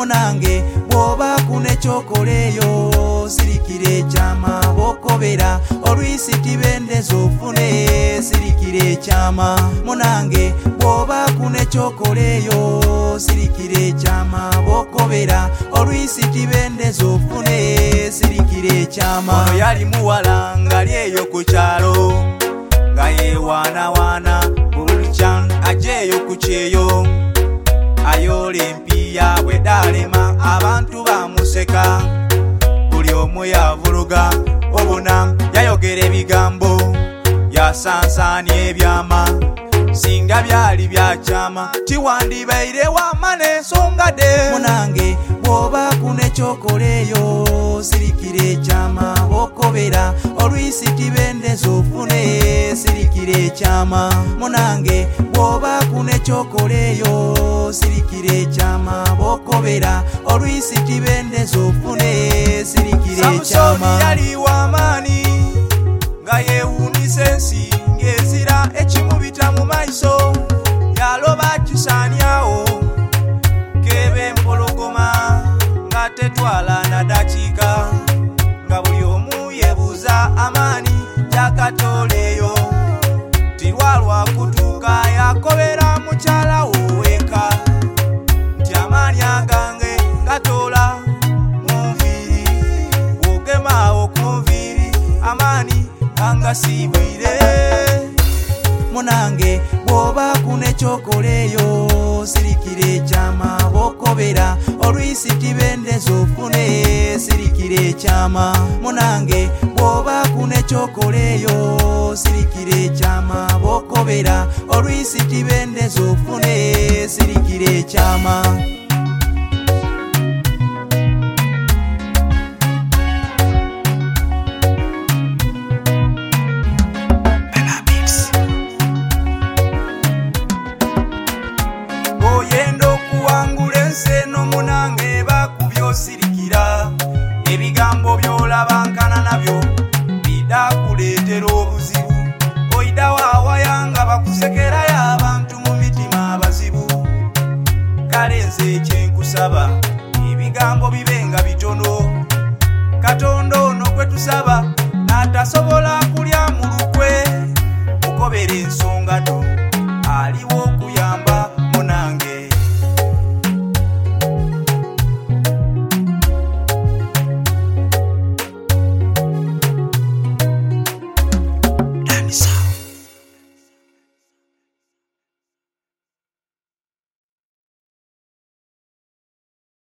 munange bwoba kune kyokoleyo sirikira ekyama bokobera olwisi tibendeza ofune sirikira ekyama munange bwoba kune kyokoleyo sirikira ekyama bokobera olwisi tibendeza ofune sirikira ekyama. Ono yali muwala ngali eyo ku kyalo nga yewaanawaana bulukyan ajeeyo ku kyeyo ayoola empiya bwe daalema abantu bamuseka buli omu yavuluga obuna yayogera ebigambo yasansaanya ebyama singa byali byakyama tiwandibaire wama n'ensonga de munange bwoba kune kyokoleyo sirikira ekyama bokobera olwisi tibendeza ofune sirikira ekyama munange bwoba kune kyokoleyo sirikira ekyama bokobera olwisi tibendeza ofune sirikira ekyama. Samusoni yali w'amaani nga yeewuunisa ensi ng'ezira ekimubita mu maiso yaloba kisaanyawo kebe empologoma nga tetwala na dakiika nga buli omu yeebuuza amaani gyakatooleeyo tilwalwa kutuuka yakobera mukyala wo eka nti amaani agange gatoola mu nviiri bw'ogemaawo ku nviiri amaani angasiibwire munange bwoba kune kyokoleyo sirikira ekyama bokobera olwisi tibendeza ofune sirikira ekyama munange bwoba kune kyokoleyo sirikira ekyama bokobera olwisi tibendeza ofune sirikira ekyama.